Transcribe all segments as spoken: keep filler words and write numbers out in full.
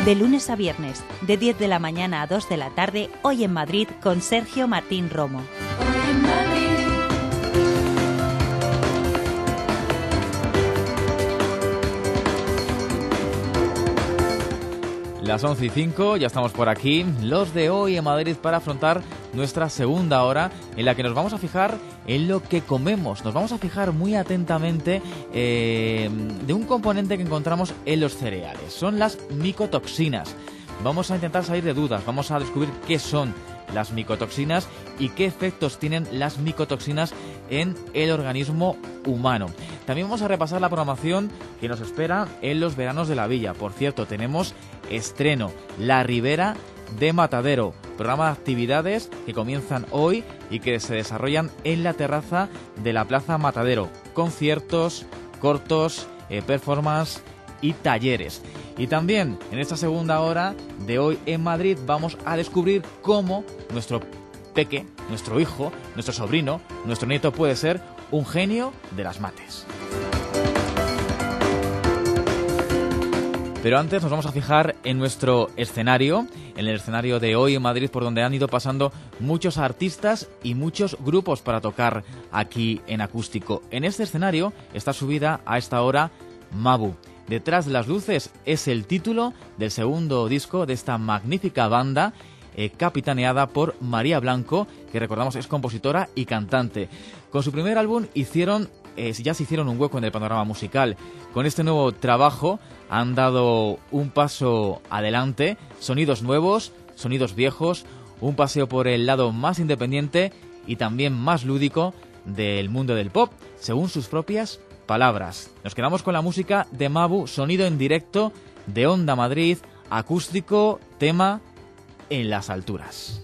De lunes a viernes, de diez de la mañana a dos de la tarde, Hoy en Madrid con Sergio Martín Romo. Hoy en Madrid. Las once y cinco, ya estamos por aquí, los de Hoy en Madrid, para afrontar nuestra segunda hora en la que nos vamos a fijar en lo que comemos. Nos vamos a fijar muy atentamente eh, de un componente que encontramos en los cereales. Son las micotoxinas. Vamos a intentar salir de dudas, vamos a descubrir qué son las micotoxinas y qué efectos tienen las micotoxinas en el organismo humano. También vamos a repasar la programación que nos espera en los veranos de la Villa. Por cierto, tenemos estreno, La Ribera de Matadero, programa de actividades que comienzan hoy y que se desarrollan en la terraza de la Plaza Matadero. Conciertos, cortos, eh, performance y talleres. Y también en esta segunda hora de Hoy en Madrid vamos a descubrir cómo nuestro peque, nuestro hijo, nuestro sobrino, nuestro nieto puede ser un genio de las mates. Pero antes nos vamos a fijar en nuestro escenario, en el escenario de Hoy en Madrid, por donde han ido pasando muchos artistas y muchos grupos para tocar aquí en acústico. En este escenario está subida a esta hora Mabu. Detrás de las luces es el título del segundo disco de esta magnífica banda, eh, capitaneada por María Blanco, que recordamos es compositora y cantante. Con su primer álbum hicieron, eh, ya se hicieron un hueco en el panorama musical. Con este nuevo trabajo han dado un paso adelante, sonidos nuevos, sonidos viejos, un paseo por el lado más independiente y también más lúdico del mundo del pop, según sus propias palabras. Nos quedamos con la música de Mabu, sonido en directo de Onda Madrid, acústico, tema En las alturas.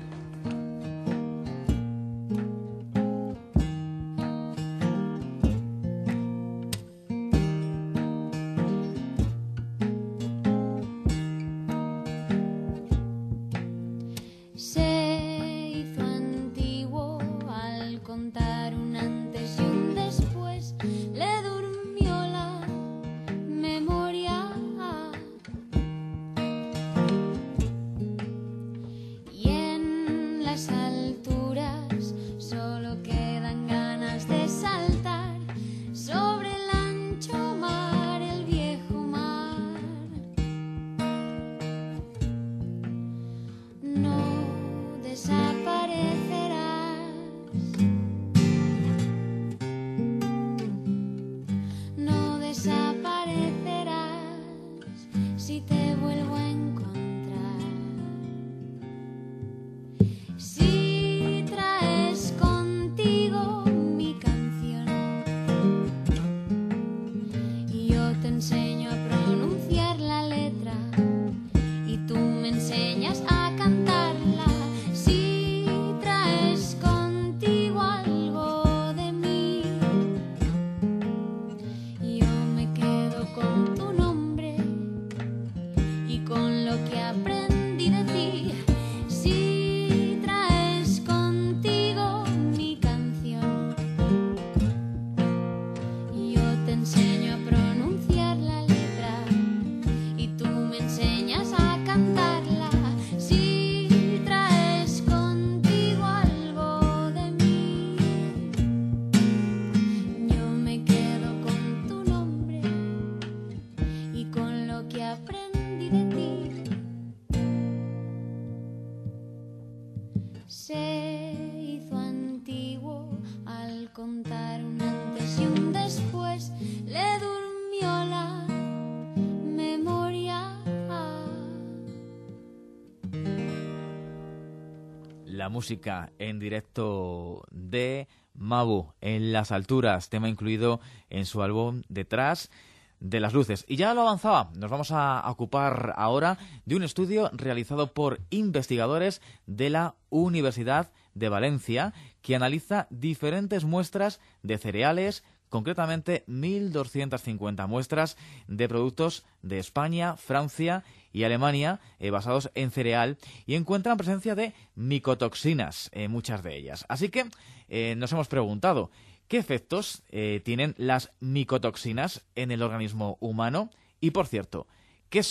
La música en directo de Mabu, En las alturas, tema incluido en su álbum Detrás de las luces. Y ya lo avanzaba, nos vamos a ocupar ahora de un estudio realizado por investigadores de la Universidad de Valencia, que analiza diferentes muestras de cereales, concretamente mil doscientas cincuenta muestras de productos de España, Francia y Alemania, eh, basados en cereal, y encuentran presencia de micotoxinas en muchas de ellas. Así que eh, nos hemos preguntado, ¿qué efectos eh, tienen las micotoxinas en el organismo humano? Y por cierto, ¿qué son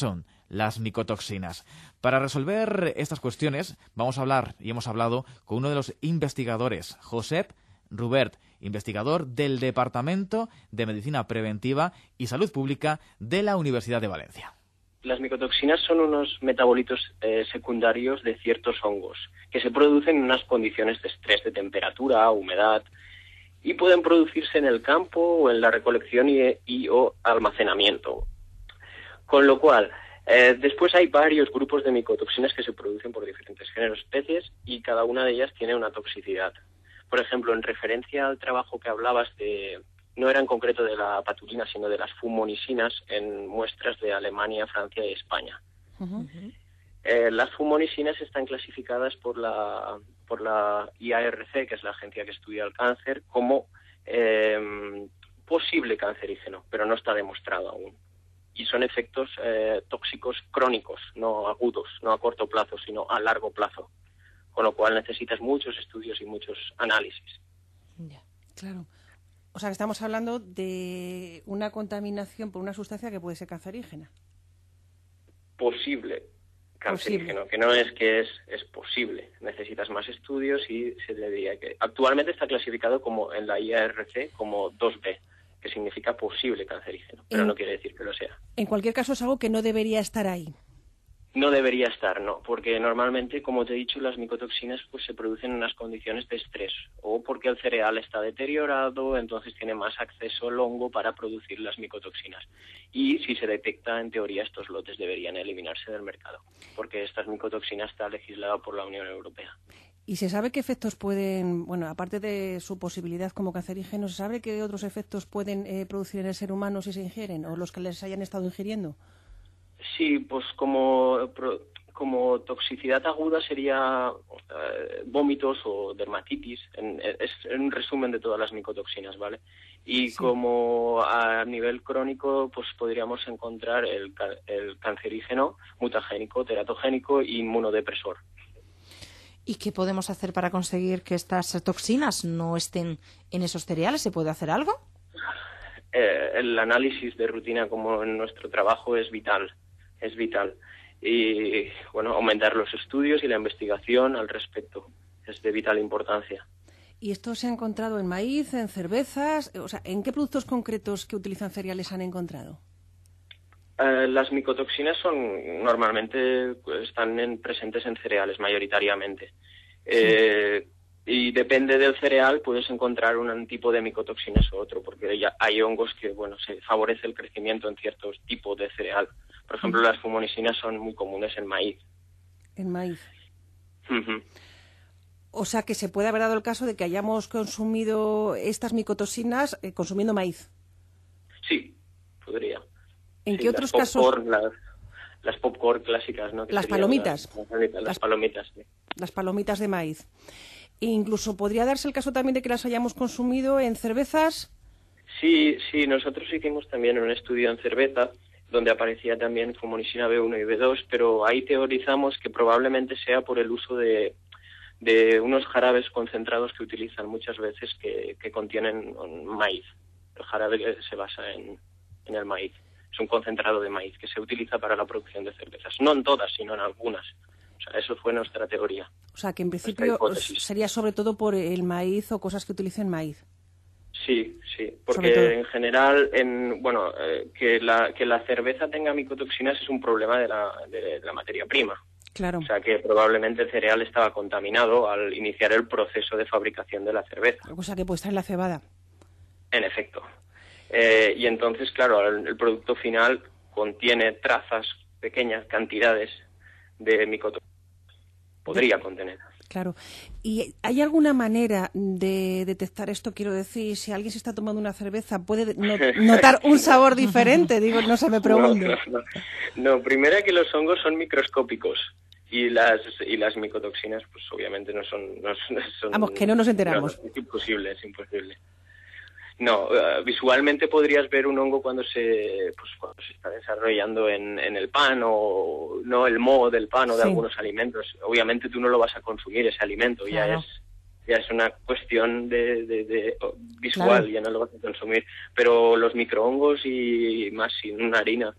las micotoxinas. Para resolver estas cuestiones vamos a hablar, y hemos hablado, con uno de los investigadores, Josep Rubert, investigador del Departamento de Medicina Preventiva y Salud Pública de la Universidad de Valencia. Las micotoxinas son unos metabolitos eh, secundarios de ciertos hongos que se producen en unas condiciones de estrés, de temperatura, humedad, y pueden producirse en el campo o en la recolección y, y o almacenamiento. Con lo cual, eh, después hay varios grupos de micotoxinas que se producen por diferentes géneros, especies, y cada una de ellas tiene una toxicidad. Por ejemplo, en referencia al trabajo que hablabas de... no era en concreto de la patulina, sino de las fumonisinas en muestras de Alemania, Francia y España. Uh-huh. Eh, las fumonisinas están clasificadas por la por la I A R C, que es la agencia que estudia el cáncer, como eh, posible cancerígeno, pero no está demostrado aún. Y son efectos eh, tóxicos crónicos, no agudos, no a corto plazo, sino a largo plazo. Con lo cual necesitas muchos estudios y muchos análisis. Ya, claro. O sea, que estamos hablando de una contaminación por una sustancia que puede ser cancerígena. Posible cancerígeno, posible. Que no es que es, es posible. Necesitas más estudios y se diría que... Actualmente está clasificado como en la I A R C como dos B, que significa posible cancerígeno, pero en, no quiere decir que lo sea. En cualquier caso es algo que no debería estar ahí. No debería estar, no, porque normalmente, como te he dicho, las micotoxinas pues se producen en unas condiciones de estrés, o porque el cereal está deteriorado, entonces tiene más acceso el hongo para producir las micotoxinas. Y si se detecta, en teoría, estos lotes deberían eliminarse del mercado, porque estas micotoxinas está legislada por la Unión Europea. ¿Y se sabe qué efectos pueden, bueno, aparte de su posibilidad como cancerígeno, se sabe qué otros efectos pueden eh, producir en el ser humano si se ingieren, o los que les hayan estado ingiriendo? Sí, pues como, como toxicidad aguda sería eh, vómitos o dermatitis, en, es un resumen de todas las micotoxinas, ¿vale? Y sí. Como a nivel crónico, pues podríamos encontrar el, el cancerígeno, mutagénico, teratogénico y inmunodepresor. ¿Y qué podemos hacer para conseguir que estas toxinas no estén en esos cereales? ¿Se puede hacer algo? Eh, el análisis de rutina, como en nuestro trabajo, es vital. Es vital. Y, bueno, aumentar los estudios y la investigación al respecto es de vital importancia. ¿Y esto se ha encontrado en maíz, en cervezas? O sea, ¿en qué productos concretos que utilizan cereales han encontrado? Eh, las micotoxinas son normalmente pues, están en, presentes en cereales mayoritariamente. Eh, sí. Y depende del cereal, puedes encontrar un tipo de micotoxinas u otro, porque ya hay hongos que, bueno, se favorece el crecimiento en ciertos tipos de cereal. Por ejemplo, las fumonisinas son muy comunes en maíz. En maíz. Uh-huh. O sea, que se puede haber dado el caso de que hayamos consumido estas micotoxinas eh, consumiendo maíz. Sí, podría. ¿En sí, qué otros las popcorn, casos? Las, las popcorn clásicas, ¿no? Que las palomitas. Las, las palomitas. Las palomitas, sí. Las palomitas de maíz. E incluso podría darse el caso también de que las hayamos consumido en cervezas. Sí, sí, nosotros hicimos también un estudio en cerveza donde aparecía también fumonisina B uno y B dos, pero ahí teorizamos que probablemente sea por el uso de, de unos jarabes concentrados que utilizan muchas veces que, que contienen maíz. El jarabe se basa en, en el maíz. Es un concentrado de maíz que se utiliza para la producción de cervezas. No en todas, sino en algunas. O sea, eso fue nuestra teoría. O sea, que en principio sería sobre todo por el maíz o cosas que utilicen maíz. Sí, sí, porque en general, en bueno, eh, que la que la cerveza tenga micotoxinas es un problema de la, de la materia prima. Claro. O sea, que probablemente el cereal estaba contaminado al iniciar el proceso de fabricación de la cerveza. O sea, que puede estar en la cebada. En efecto. Eh, y entonces, claro, el, el producto final contiene trazas, pequeñas cantidades de micotoxinas. Podría contener. Claro. ¿Y hay alguna manera de detectar esto? Quiero decir, si alguien se está tomando una cerveza, ¿puede no, notar un sabor diferente? Digo, no se me pregunte. No, no, no. no, primero que los hongos son microscópicos y las y las micotoxinas, pues obviamente no son... No son Vamos, que no nos enteramos. No, es imposible, es imposible. No, uh, visualmente podrías ver un hongo cuando se pues cuando se está desarrollando en, en el pan o no el moho del pan o de sí. algunos alimentos. Obviamente tú no lo vas a consumir ese alimento, claro. ya es ya es una cuestión de, de, de visual, claro. ya no lo vas a consumir. Pero los microhongos y más sin una harina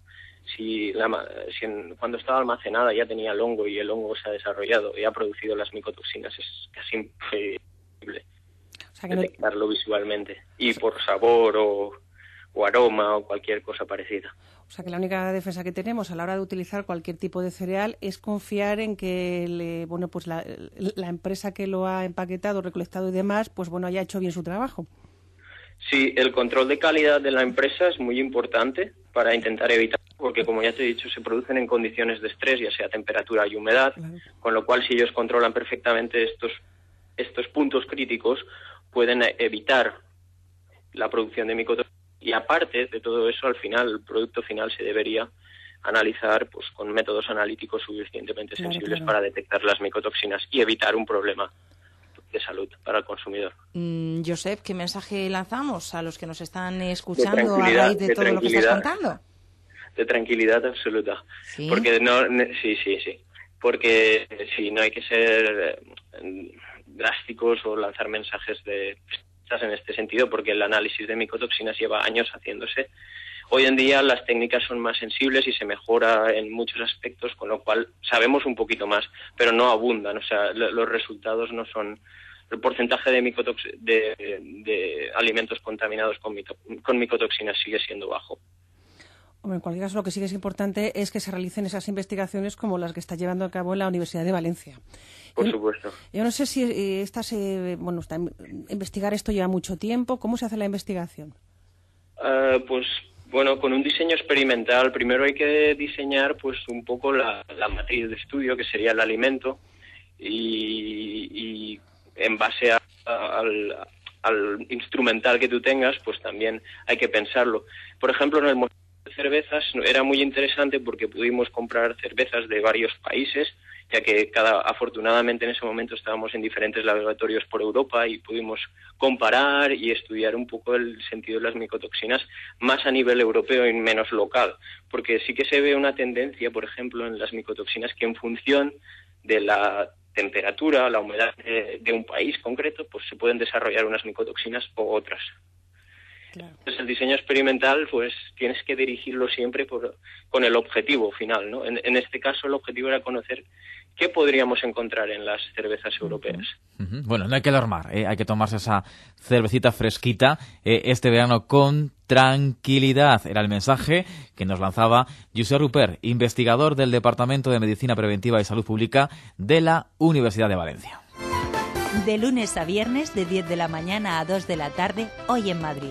si, la, si en, cuando estaba almacenada ya tenía el hongo y el hongo se ha desarrollado y ha producido las micotoxinas, es casi imposible o sea que detectarlo no... visualmente, y por sabor o, o aroma o cualquier cosa parecida. O sea que la única defensa que tenemos a la hora de utilizar cualquier tipo de cereal es confiar en que le, bueno, pues la, la empresa que lo ha empaquetado, recolectado y demás, pues bueno, haya hecho bien su trabajo. Sí, el control de calidad de la empresa es muy importante para intentar evitar, porque como ya te he dicho, se producen en condiciones de estrés, ya sea temperatura y humedad, claro. Con lo cual si ellos controlan perfectamente estos, estos puntos críticos, pueden evitar la producción de micotoxinas. Y aparte de todo eso, al final, el producto final se debería analizar pues con métodos analíticos suficientemente claro, sensibles claro. para detectar las micotoxinas y evitar un problema de salud para el consumidor. Mm, Josep, ¿qué mensaje lanzamos a los que nos están escuchando a tranquilidad, raíz de, de todo lo que estás contando? De tranquilidad absoluta. ¿Sí? Porque no, ne, sí, sí, sí. Porque sí, no hay que ser eh, drásticos o lanzar mensajes de en este sentido, porque el análisis de micotoxinas lleva años haciéndose. Hoy en día las técnicas son más sensibles y se mejora en muchos aspectos, con lo cual sabemos un poquito más, pero no abundan. O sea, los resultados no son... El porcentaje de, micotox... de, de alimentos contaminados con, mito... con micotoxinas sigue siendo bajo. Hombre, en cualquier caso, lo que sí que es importante es que se realicen esas investigaciones como las que está llevando a cabo en la Universidad de Valencia. Por supuesto. Yo no sé si eh, estas, eh, bueno, está, investigar esto lleva mucho tiempo. ¿Cómo se hace la investigación? Uh, pues, bueno, con un diseño experimental. Primero hay que diseñar, pues, un poco la, la matriz de estudio, que sería el alimento, y, y en base a, a, al, al instrumental que tú tengas, pues también hay que pensarlo. Por ejemplo, en el modelo de cervezas era muy interesante porque pudimos comprar cervezas de varios países, ya que cada afortunadamente en ese momento estábamos en diferentes laboratorios por Europa y pudimos comparar y estudiar un poco el sentido de las micotoxinas más a nivel europeo y menos local, porque sí que se ve una tendencia, por ejemplo, en las micotoxinas que en función de la temperatura, la humedad de, de un país concreto, pues se pueden desarrollar unas micotoxinas o otras. Claro. Entonces el diseño experimental, pues tienes que dirigirlo siempre por, con el objetivo final, ¿no? En, en este caso el objetivo era conocer qué podríamos encontrar en las cervezas europeas. Uh-huh. Bueno, no hay que alarmar, ¿eh? Hay que tomarse esa cervecita fresquita eh, este verano con tranquilidad. Era el mensaje que nos lanzaba Josep Rupert, investigador del Departamento de Medicina Preventiva y Salud Pública de la Universidad de Valencia. De lunes a viernes, de diez de la mañana a dos de la tarde, Hoy en Madrid.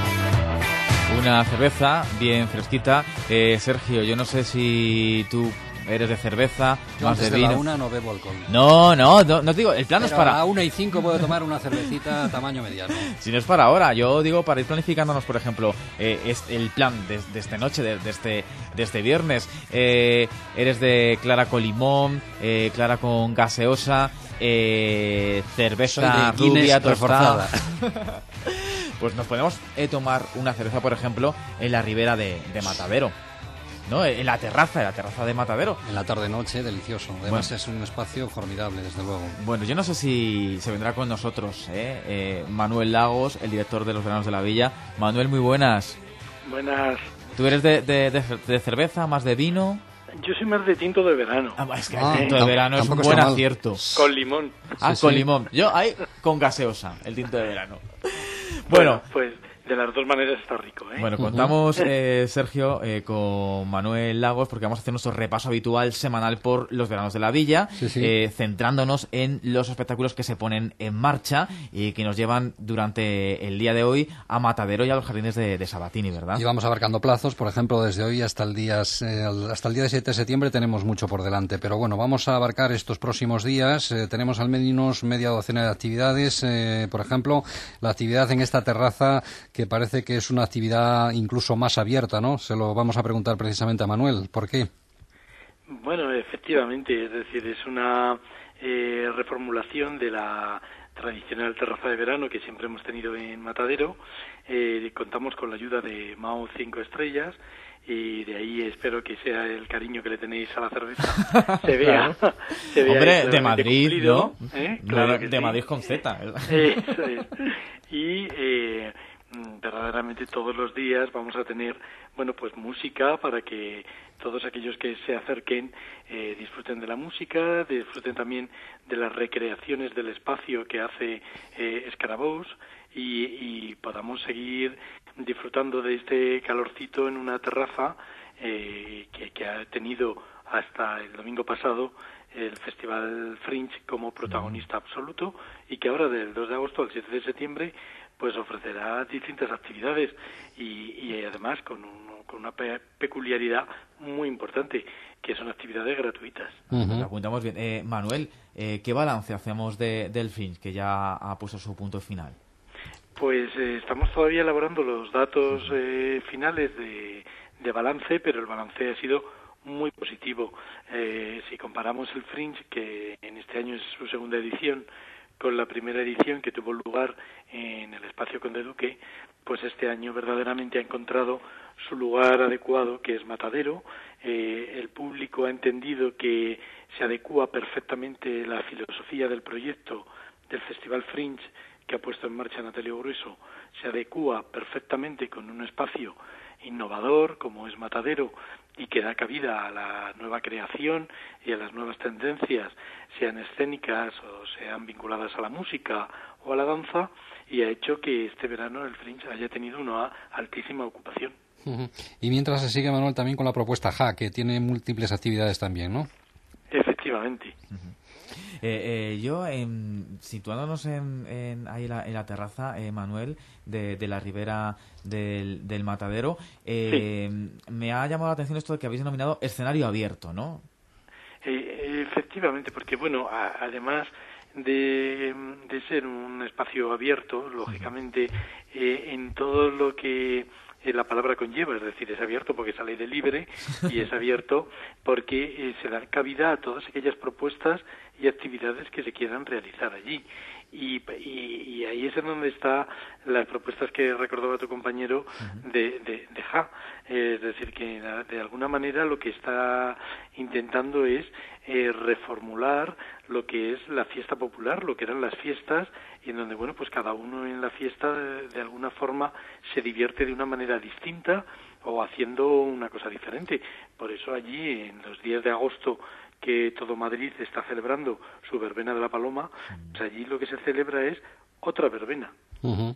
Una cerveza bien fresquita. Eh, Sergio, yo no sé si tú eres de cerveza, Yo más de antes de vino. la una no bebo alcohol. No, no, no, no te digo, el plan no es Pero para... a una y cinco puedo tomar una cervecita tamaño mediano. Si no es para ahora, yo digo para ir planificándonos, por ejemplo, eh, es el plan de, de esta noche, de, de este de este viernes. Eh, eres de clara con limón, eh, clara con gaseosa, eh, cerveza Soy de rubia, Guinness tostada. reforzada. Pues nos podemos eh, tomar una cerveza, por ejemplo, en la ribera de, de Matadero, ¿no? En la terraza, en la terraza de Matadero. En la tarde-noche, delicioso. Además Bueno. es un espacio formidable, desde luego. Bueno, yo no sé si se vendrá con nosotros, ¿eh? Eh, Manuel Lagos, el director de Los Veranos de la Villa. Manuel, muy buenas. Buenas. ¿Tú eres de, de, de, de cerveza, más de vino? Yo soy más de tinto de verano. Ah, es que Ah, el tinto de tam- verano es un tampoco buen está mal. acierto. Con limón. Ah, Sí, con sí. limón. Yo ahí con gaseosa, el tinto de verano. Bueno, Pues de las dos maneras está rico, ¿eh? bueno, contamos, eh, Sergio, eh, con Manuel Lagos, porque vamos a hacer nuestro repaso habitual semanal por los veranos de la villa, Sí, sí. eh, centrándonos en los espectáculos que se ponen en marcha y que nos llevan durante el día de hoy a Matadero y a los jardines de, de Sabatini, ¿verdad? Y vamos abarcando plazos, por ejemplo, desde hoy hasta el día eh, hasta el día siete de septiembre tenemos mucho por delante, pero bueno, vamos a abarcar estos próximos días. Eh, tenemos al menos media docena de actividades, eh, por ejemplo, la actividad en esta terraza que parece que es una actividad incluso más abierta, ¿no? Se lo vamos a preguntar precisamente a Manuel. ¿Por qué? Bueno, efectivamente, es decir, es una eh, reformulación de la tradicional terraza de verano que siempre hemos tenido en Matadero. Eh, contamos con la ayuda de Mao cinco estrellas y de ahí espero que sea el cariño que le tenéis a la cerveza se vea, se vea Hombre, de claramente Madrid, cumplido, ¿no? ¿eh? No, Claro de que de sí. Madrid con Z. ¿verdad? Eso es. Y eh, mm, verdaderamente todos los días vamos a tener, bueno, pues música para que todos aquellos que se acerquen eh, disfruten de la música, disfruten también de las recreaciones del espacio que hace eh, Escarabaus y, y podamos seguir disfrutando de este calorcito en una terraza eh, que, que ha tenido hasta el domingo pasado el Festival Fringe como protagonista absoluto y que ahora del dos de agosto al siete de septiembre pues ofrecerá distintas actividades y, y además con, un, con una pe- peculiaridad muy importante, que son actividades gratuitas. Pues lo apuntamos bien. Eh, Manuel, eh, ¿qué balance hacemos de, del Fringe, que ya ha puesto su punto final? Pues eh, estamos todavía elaborando los datos eh, finales de, de balance, pero el balance ha sido muy positivo. Eh, si comparamos el Fringe, que en este año es su segunda edición, con la primera edición que tuvo lugar en el Espacio Conde Duque, pues este año verdaderamente ha encontrado su lugar adecuado, que es Matadero. Eh, el público ha entendido que se adecúa perfectamente la filosofía del proyecto del Festival Fringe que ha puesto en marcha Natalio Grueso, se adecúa perfectamente con un espacio innovador como es Matadero y que da cabida a la nueva creación y a las nuevas tendencias, sean escénicas o sean vinculadas a la música o a la danza, y ha hecho que este verano el Fringe haya tenido una altísima ocupación. Uh-huh. Y mientras se sigue, Manuel, también con la propuesta J A, que tiene múltiples actividades también, ¿no? Efectivamente. Uh-huh. Eh, eh, yo, en, situándonos en, en, ahí en la, en la terraza, eh, Manuel, de, de la ribera del, del Matadero, eh, sí. me ha llamado la atención esto de que habéis denominado escenario abierto, ¿no? Eh, efectivamente, porque, bueno, a, además de, de ser un espacio abierto, lógicamente, eh, en todo lo que eh, la palabra conlleva, es decir, es abierto porque es al aire libre y es abierto porque eh, se da cabida a todas aquellas propuestas y actividades que se quieran realizar allí. Y, y, y ahí es en donde están las propuestas que recordaba tu compañero de, de, de J A. Eh, es decir, que de alguna manera lo que está intentando es eh, reformular lo que es la fiesta popular, lo que eran las fiestas, y en donde, bueno, pues cada uno en la fiesta de, de alguna forma se divierte de una manera distinta o haciendo una cosa diferente. Por eso allí, en los días de agosto, que todo Madrid está celebrando su verbena de la Paloma, pues allí lo que se celebra es otra verbena. Uh-huh.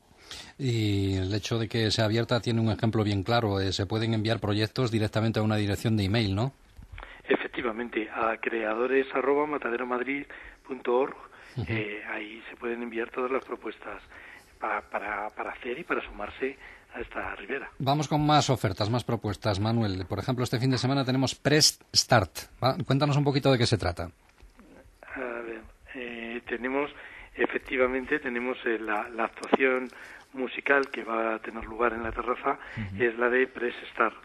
Y el hecho de que sea abierta tiene un ejemplo bien claro. Eh, se pueden enviar proyectos directamente a una dirección de email, ¿no? Efectivamente, a creadores arroba mataderomadrid punto org. Uh-huh. eh, ahí se pueden enviar todas las propuestas para, para, para hacer y para sumarse a esta ribera. Vamos con más ofertas, más propuestas, Manuel. Por ejemplo, este fin de semana tenemos Press Start. ¿Va? Cuéntanos un poquito de qué se trata. A ver, eh, tenemos, efectivamente, tenemos eh, la, la actuación musical que va a tener lugar en la terraza, uh-huh. es la de Press Start.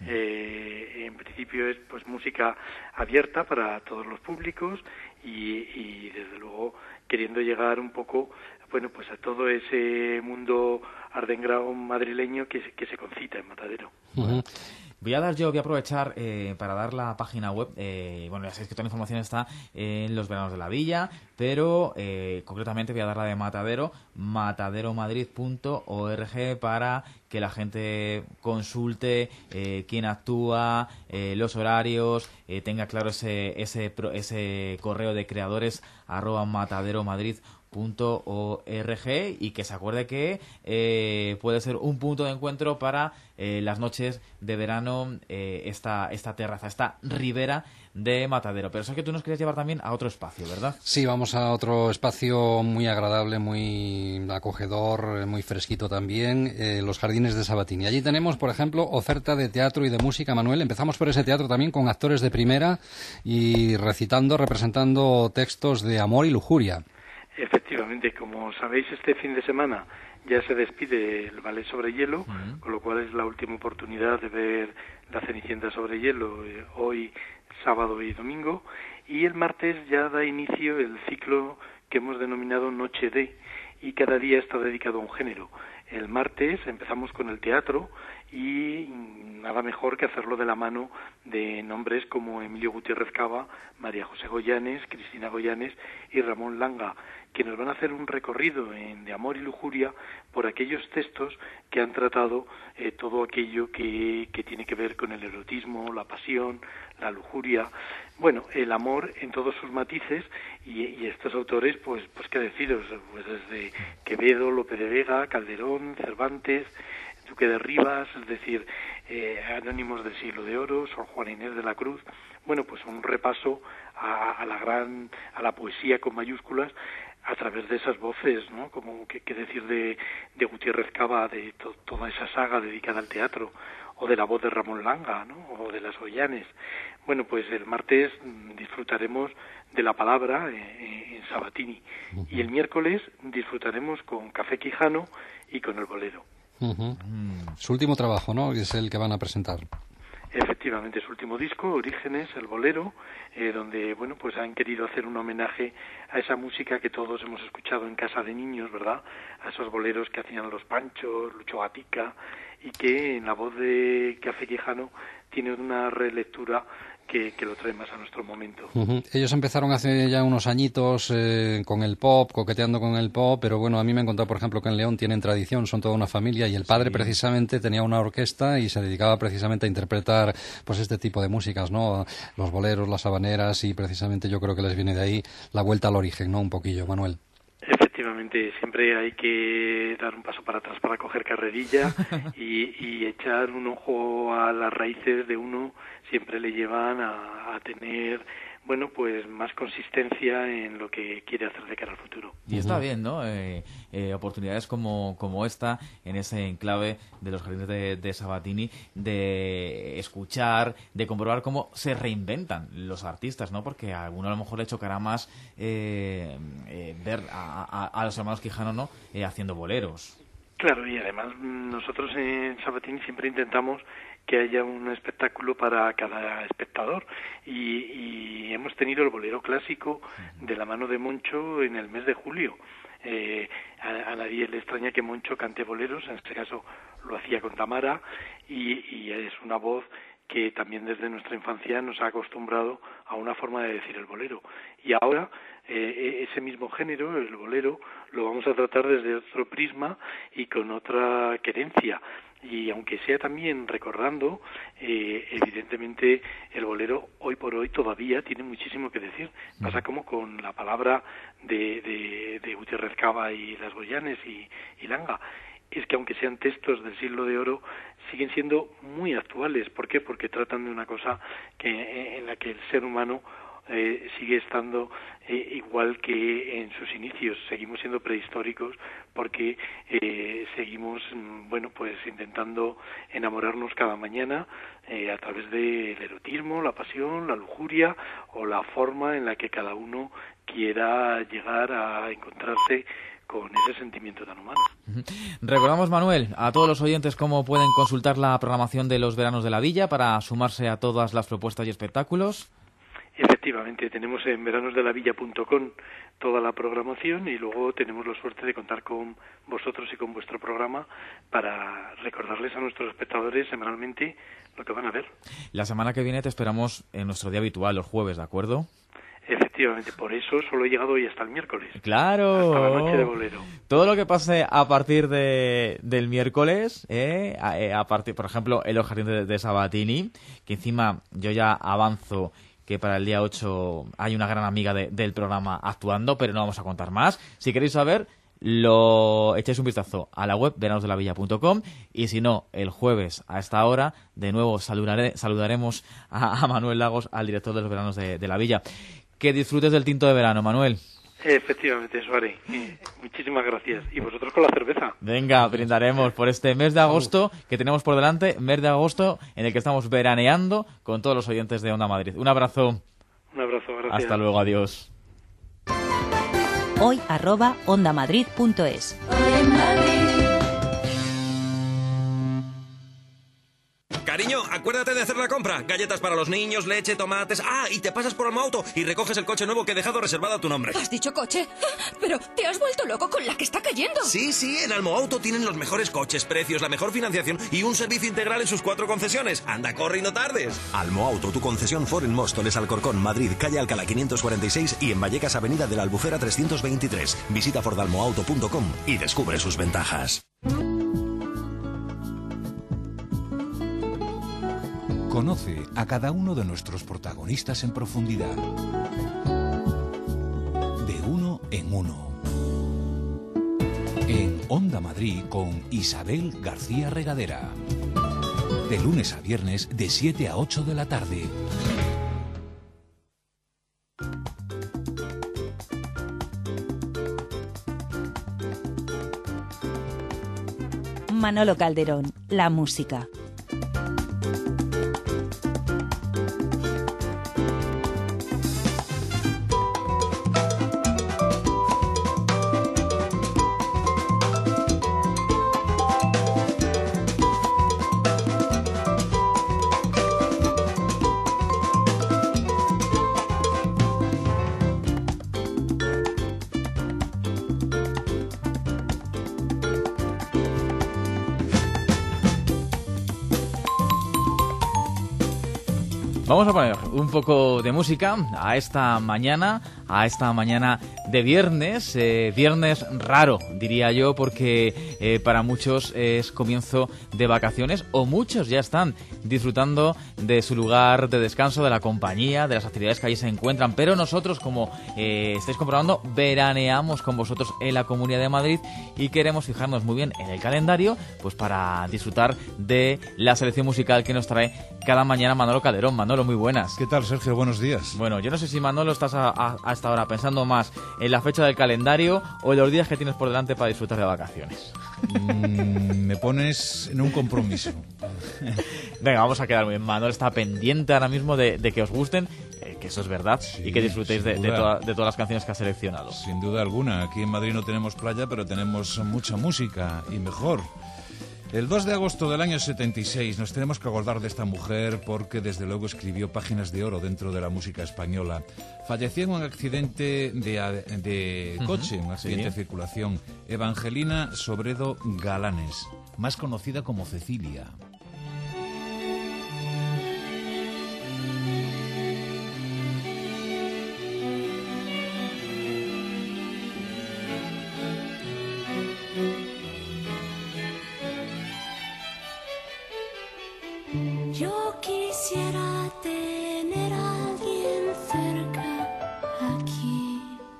Eh, en principio es pues música abierta para todos los públicos y, y desde luego queriendo llegar un poco, bueno, pues a todo ese mundo underground madrileño que, que se concita en Matadero. Uh-huh. Voy a dar yo, voy a aprovechar eh, para dar la página web. Eh, bueno, ya sabéis que toda la información está en los veranos de la villa, pero eh, concretamente voy a dar la de Matadero, mataderomadrid punto org, para que la gente consulte eh, quién actúa, eh, los horarios, eh, tenga claro ese, ese, ese correo de creadores arroba mataderomadrid punto org y que se acuerde que eh, puede ser un punto de encuentro para eh, las noches de verano, eh, esta, esta terraza, esta ribera de Matadero. Pero eso que tú nos querías llevar también a otro espacio, ¿verdad? Sí, vamos a otro espacio muy agradable, muy acogedor, muy fresquito también, eh, los Jardines de Sabatini. Allí tenemos, por ejemplo, oferta de teatro y de música, Manuel. Empezamos por ese teatro también con actores de primera y recitando, representando textos de amor y lujuria. Efectivamente, como sabéis, este fin de semana ya se despide el ballet sobre hielo, uh-huh. con lo cual es la última oportunidad de ver la Cenicienta sobre hielo eh, hoy, sábado y domingo, y el martes ya da inicio el ciclo que hemos denominado Noche de, y cada día está dedicado a un género. El martes empezamos con el teatro y nada mejor que hacerlo de la mano de nombres como Emilio Gutiérrez Cava, María José Goyanes, Cristina Goyanes y Ramón Langa, que nos van a hacer un recorrido en, de amor y lujuria por aquellos textos que han tratado eh, todo aquello que, que tiene que ver con el erotismo, la pasión, la lujuria, bueno, el amor en todos sus matices, y, y estos autores, pues, pues qué deciros, pues desde Quevedo, Lope de Vega, Calderón, Cervantes, Duque de Rivas, es decir, eh, anónimos del siglo de oro, Sor Juana Inés de la Cruz, bueno, pues un repaso a, a la gran, a la poesía con mayúsculas, a través de esas voces, ¿no? Como qué decir de, de Gutiérrez Cava, de to, toda esa saga dedicada al teatro, o de la voz de Ramón Langa, ¿no? O de las Goyanes. Bueno, pues el martes disfrutaremos de la palabra eh, en Sabatini, y el miércoles disfrutaremos con Café Quijano y con el bolero. Uh-huh. Su último trabajo, ¿no? Es el que van a presentar. Efectivamente, su último disco, Orígenes, el bolero, eh, donde, bueno, pues han querido hacer un homenaje a esa música que todos hemos escuchado en casa de niños, ¿verdad? A esos boleros que hacían los Panchos, Lucho Gatica, y que en la voz de Café Quijano tiene una relectura que, que lo trae más a nuestro momento. Uh-huh. Ellos empezaron hace ya unos añitos eh, con el pop, coqueteando con el pop, pero bueno, a mí me han contado, por ejemplo, que en León tienen tradición, son toda una familia, y el padre sí. precisamente tenía una orquesta y se dedicaba precisamente a interpretar pues este tipo de músicas, ¿no? Los boleros, las habaneras, y precisamente yo creo que les viene de ahí la vuelta al origen, ¿no? Un poquillo, Manuel. Efectivamente, siempre hay que dar un paso para atrás para coger carrerilla y, y echar un ojo a las raíces de uno, siempre le llevan a, a tener, bueno, pues más consistencia en lo que quiere hacer de cara al futuro. Y está bien, ¿no? Eh, eh, oportunidades como, como esta, en ese enclave de los Jardines de, de Sabatini, de escuchar, de comprobar cómo se reinventan los artistas, ¿no? Porque a alguno a lo mejor le chocará más eh, eh, ver a, a, a los hermanos Quijano, ¿no? Eh, haciendo boleros. Claro, y además nosotros en Sabatini siempre intentamos que haya un espectáculo para cada espectador, y, y hemos tenido el bolero clásico de la mano de Moncho en el mes de julio. Eh, a, a nadie le extraña que Moncho cante boleros, en este caso lo hacía con Tamara, y, y es una voz que también desde nuestra infancia nos ha acostumbrado a una forma de decir el bolero. Y ahora eh, ese mismo género, el bolero, lo vamos a tratar desde otro prisma y con otra querencia. Y aunque sea también recordando, eh, evidentemente el bolero hoy por hoy todavía tiene muchísimo que decir. Pasa como con la palabra de, de, de Gutiérrez Cava y las Goyanes y, y Langa. Es que aunque sean textos del siglo de oro, siguen siendo muy actuales. ¿Por qué? Porque tratan de una cosa que en la que el ser humano eh, sigue estando eh, igual que en sus inicios. Seguimos siendo prehistóricos porque eh, seguimos, bueno, pues intentando enamorarnos cada mañana eh, a través del erotismo, la pasión, la lujuria o la forma en la que cada uno quiera llegar a encontrarse con ese sentimiento tan humano. Recordamos, Manuel, a todos los oyentes cómo pueden consultar la programación de los veranos de la Villa para sumarse a todas las propuestas y espectáculos. Efectivamente, tenemos en veranos de la villa punto com toda la programación y luego tenemos la suerte de contar con vosotros y con vuestro programa para recordarles a nuestros espectadores semanalmente lo que van a ver. La semana que viene te esperamos en nuestro día habitual, los jueves, ¿de acuerdo? Efectivamente, por eso solo he llegado hoy hasta el miércoles. ¡Claro! Hasta la noche de bolero. Todo lo que pase a partir de, del miércoles, eh, a, a partir, por ejemplo, el jardín de, de Sabatini, que encima yo ya avanzo que para el día ocho hay una gran amiga de, del programa actuando, pero no vamos a contar más. Si queréis saber, lo echáis un vistazo a la web veranos de la villa punto com y si no, el jueves a esta hora, de nuevo saludaré, saludaremos a, a Manuel Lagos, al director de los veranos de, de la Villa. Que disfrutes del tinto de verano, Manuel. Efectivamente, eso haré. Eh, muchísimas gracias. Y vosotros con la cerveza. Venga, brindaremos por este mes de agosto que tenemos por delante, mes de agosto en el que estamos veraneando con todos los oyentes de Onda Madrid. Un abrazo. Un abrazo, gracias. Hasta luego, adiós. Hoy arroba ondamadrid punto es. Cariño, acuérdate de hacer la compra. Galletas para los niños, leche, tomates... Ah, y te pasas por Almoauto y recoges el coche nuevo que he dejado reservado a tu nombre. ¿Has dicho coche? Pero te has vuelto loco con la que está cayendo. Sí, sí, en Almoauto tienen los mejores coches, precios, la mejor financiación y un servicio integral en sus cuatro concesiones. Anda, corre y no tardes. Almoauto, tu concesión Ford en Móstoles, Alcorcón, Madrid, calle Alcalá quinientos cuarenta y seis y en Vallecas, avenida de la Albufera trescientos veintitrés. Visita ford almoauto punto com y descubre sus ventajas. Conoce a cada uno de nuestros protagonistas en profundidad. De uno en uno. En Onda Madrid con Isabel García Regadera. De lunes a viernes de siete a ocho de la tarde. Manolo Calderón, la música. Vamos a poner un poco de música a esta mañana, a esta mañana de viernes, eh, viernes raro, diría yo, porque eh, para muchos es comienzo de vacaciones o muchos ya están disfrutando de su lugar de descanso, de la compañía, de las actividades que allí se encuentran, pero nosotros, como eh, estáis comprobando, veraneamos con vosotros en la Comunidad de Madrid y queremos fijarnos muy bien en el calendario, pues para disfrutar de la selección musical que nos trae cada mañana Manolo Calderón. Manolo, muy buenas. ¿Qué tal, Sergio? Buenos días. Bueno, yo no sé si, Manolo, estás a, a, a esta hora pensando más en la fecha del calendario o en los días que tienes por delante para disfrutar de vacaciones. Mm, me pones en un compromiso. Venga, vamos a quedar muy bien. Manolo está pendiente ahora mismo de, de que os gusten, eh, que eso es verdad, sí, y que disfrutéis de, de, toda, de todas las canciones que has seleccionado. Sin duda alguna. Aquí en Madrid no tenemos playa, pero tenemos mucha música y mejor. El dos de agosto del año setenta y seis nos tenemos que acordar de esta mujer porque desde luego escribió páginas de oro dentro de la música española. Falleció en un accidente de, de coche, uh-huh. un accidente sí. de circulación. Evangelina Sobredo Galanes, más conocida como Cecilia. Yo quisiera tener a alguien cerca aquí.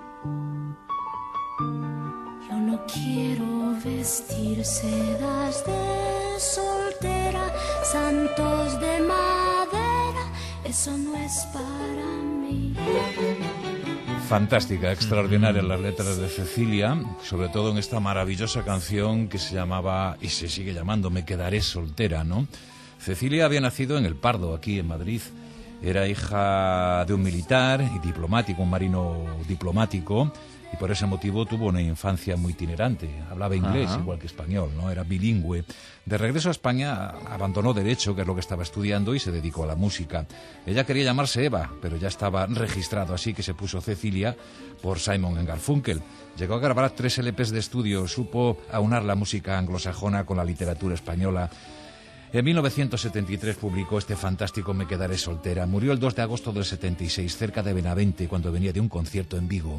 Yo no quiero vestir sedas de soltera, santos de madera eso no es para mí. Fantástica, extraordinaria las letras de Cecilia, sobre todo en esta maravillosa canción que se llamaba, y se sigue llamando, Me quedaré soltera, ¿no? Cecilia había nacido en El Pardo, aquí en Madrid. Era hija de un militar y diplomático, un marino diplomático, y por ese motivo tuvo una infancia muy itinerante. Hablaba inglés, Ajá. igual que español, ¿no? Era bilingüe. De regreso a España abandonó Derecho, que es lo que estaba estudiando, y se dedicó a la música. Ella quería llamarse Eva, pero ya estaba registrado, así que se puso Cecilia por Simon and Garfunkel. Llegó a grabar tres L Pes de estudio, supo aunar la música anglosajona con la literatura española. En mil novecientos setenta y tres publicó este fantástico Me quedaré soltera. Murió el dos de agosto del setenta y seis, cerca de Benavente, cuando venía de un concierto en Vigo.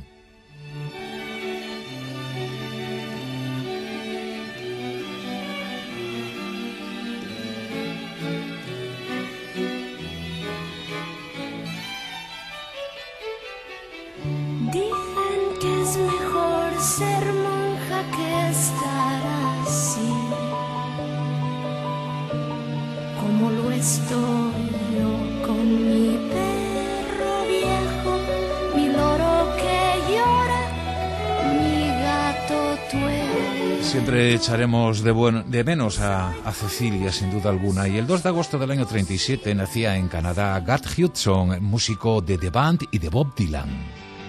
Dicen que es mejor ser monja que estar así, como lo estoy yo con mi perro viejo, mi loro que llora, mi gato tuerto. Siempre echaremos de, buen, de menos a, a Cecilia, sin duda alguna. Y el dos de agosto del año treinta y siete nacía en Canadá Garth Hudson, músico de The Band y de Bob Dylan.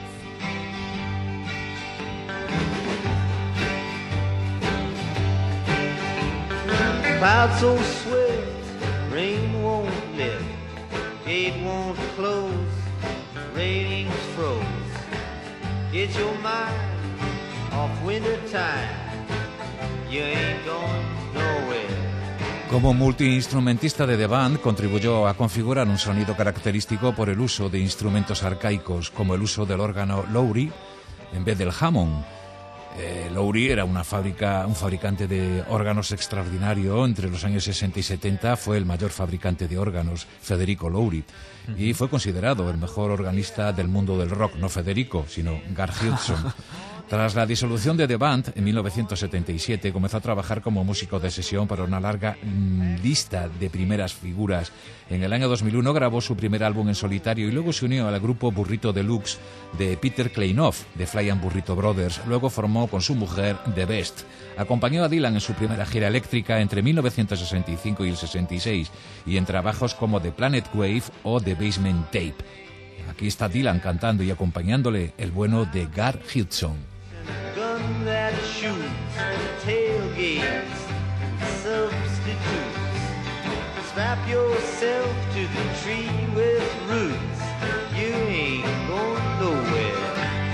Clouds so swift, rain won't lift, gate won't close, ratings froze. Get your mind off winter time, you ain't going nowhere. Como multiinstrumentista de The Band, contribuyó a configurar un sonido característico por el uso de instrumentos arcaicos, como el uso del órgano Lowrey en vez del Hammond. Eh, Lowrey era una fábrica, un fabricante de órganos extraordinario. Entre los años sesenta y setenta fue el mayor fabricante de órganos, Federico Lowrey, y fue considerado el mejor organista del mundo del rock, no Federico, sino Garth Hudson. Tras la disolución de The Band en mil novecientos setenta y siete, comenzó a trabajar como músico de sesión para una larga mmm, lista de primeras figuras. En el año dos mil uno grabó su primer álbum en solitario y luego se unió al grupo Burrito Deluxe de Peter Kleinoff, de Fly and Burrito Brothers. Luego formó con su mujer The Best. Acompañó a Dylan en su primera gira eléctrica entre mil novecientos sesenta y cinco y el sesenta y seis y en trabajos como The Planet Wave o The Basement Tape. Aquí está Dylan cantando y acompañándole el bueno de Garth Hudson. Gun that shoots, tailgates, substitutes. Strap yourself to the tree with roots. You ain't going nowhere.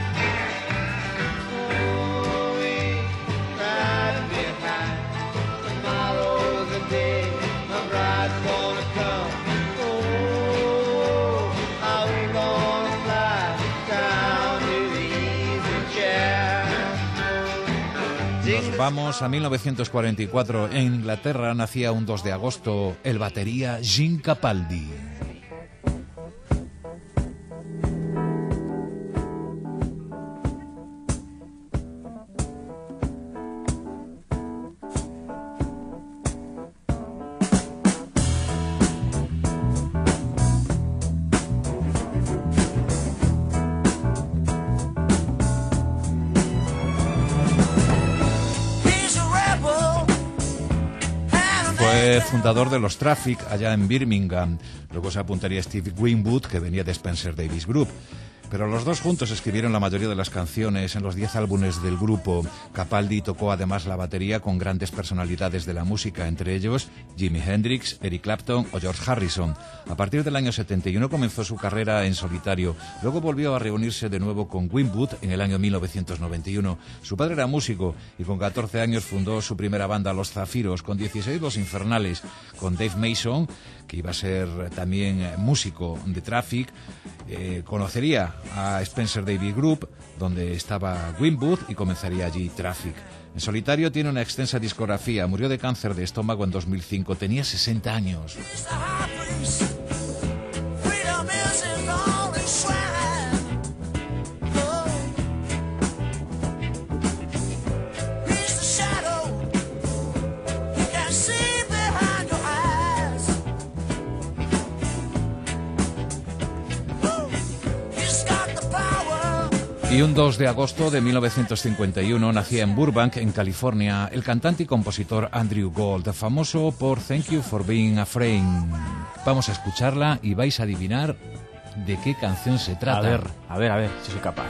Oh, we ride behind. Tomorrow's the day my bride's gonna come. Oh, how we gonna fly down to the easy chair. Nos vamos a mil novecientos cuarenta y cuatro. En Inglaterra nacía un dos de agosto el batería Gene Capaldi. Fue fundador de los Traffic allá en Birmingham. Luego se apuntaría Steve Winwood, que venía de Spencer Davis Group. Pero los dos juntos escribieron la mayoría de las canciones en los diez álbumes del grupo. Capaldi tocó además la batería con grandes personalidades de la música, entre ellos Jimi Hendrix, Eric Clapton o George Harrison. A partir del año setenta y uno comenzó su carrera en solitario. Luego volvió a reunirse de nuevo con Winwood en el año mil novecientos noventa y uno. Su padre era músico y con catorce años fundó su primera banda, Los Zafiros, con dieciséis Los Infernales, con Dave Mason, que iba a ser también músico de Traffic. Eh, conocería a Spencer Davis Group, donde estaba Winwood, y comenzaría allí Traffic. En solitario tiene una extensa discografía. Murió de cáncer de estómago en dos mil cinco. Tenía sesenta años. Y un dos de agosto de mil novecientos cincuenta y uno nacía en Burbank, en California, el cantante y compositor Andrew Gold, famoso por Thank You for Being Afraid. Vamos a escucharla y vais a adivinar de qué canción se trata. A ver, a ver, a ver, si soy capaz.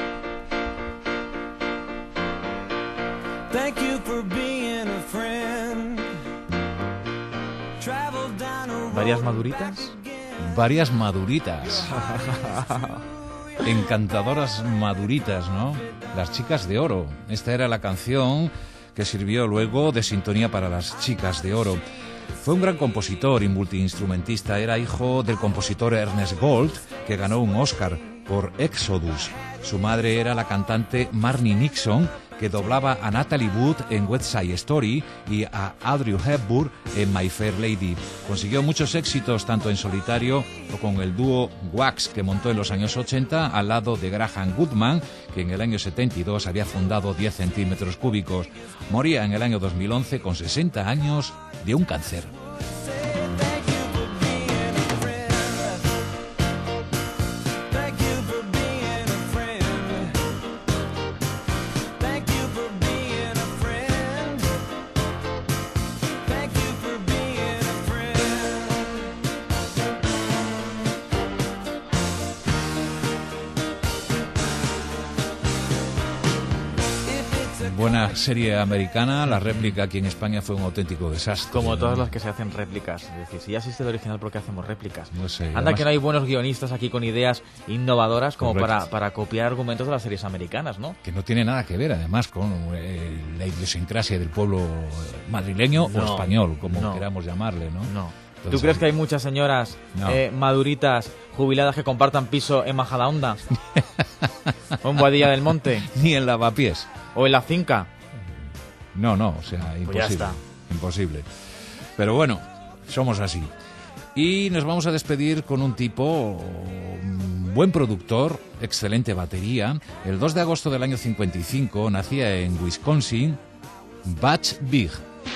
Thank you for being a friend. Travel down a road. ¿Varias maduritas? Varias maduritas. Encantadoras maduritas, ¿no? Las chicas de oro. Esta era la canción que sirvió luego de sintonía para las chicas de oro. Fue un gran compositor y multiinstrumentista. Era hijo del compositor Ernest Gold, que ganó un Oscar por Exodus. Su madre era la cantante Marnie Nixon, que doblaba a Natalie Wood en West Side Story y a Audrey Hepburn en My Fair Lady. Consiguió muchos éxitos tanto en solitario o con el dúo Wax, que montó en los años ochenta al lado de Graham Goodman, que en el año setenta y dos había fundado diez centímetros cúbicos. Moría en el año dos mil once con sesenta años de un cáncer. Buena serie americana, la réplica aquí en España fue un auténtico desastre. Como ¿no? todas las que se hacen réplicas. Es decir, si ya existe el original, ¿por qué hacemos réplicas? No sé. Anda además, que no hay buenos guionistas aquí con ideas innovadoras como Correcto. para, para copiar argumentos de las series americanas, ¿no? que no tiene nada que ver, además, con eh, la idiosincrasia del pueblo madrileño No, o español, como no. queramos llamarle, ¿no? No. Entonces, ¿Tú crees que hay muchas señoras No. eh, maduritas, jubiladas, que compartan piso en Majadahonda? ¿O en Boadilla del Monte? Ni en Lavapiés. ¿O en La Finca? No, no, o sea, Pues imposible. ya está. Imposible. Pero bueno, somos así. Y nos vamos a despedir con un tipo, mm, buen productor, excelente batería. El dos de agosto del año cincuenta y cinco nacía en Wisconsin Butch Vig.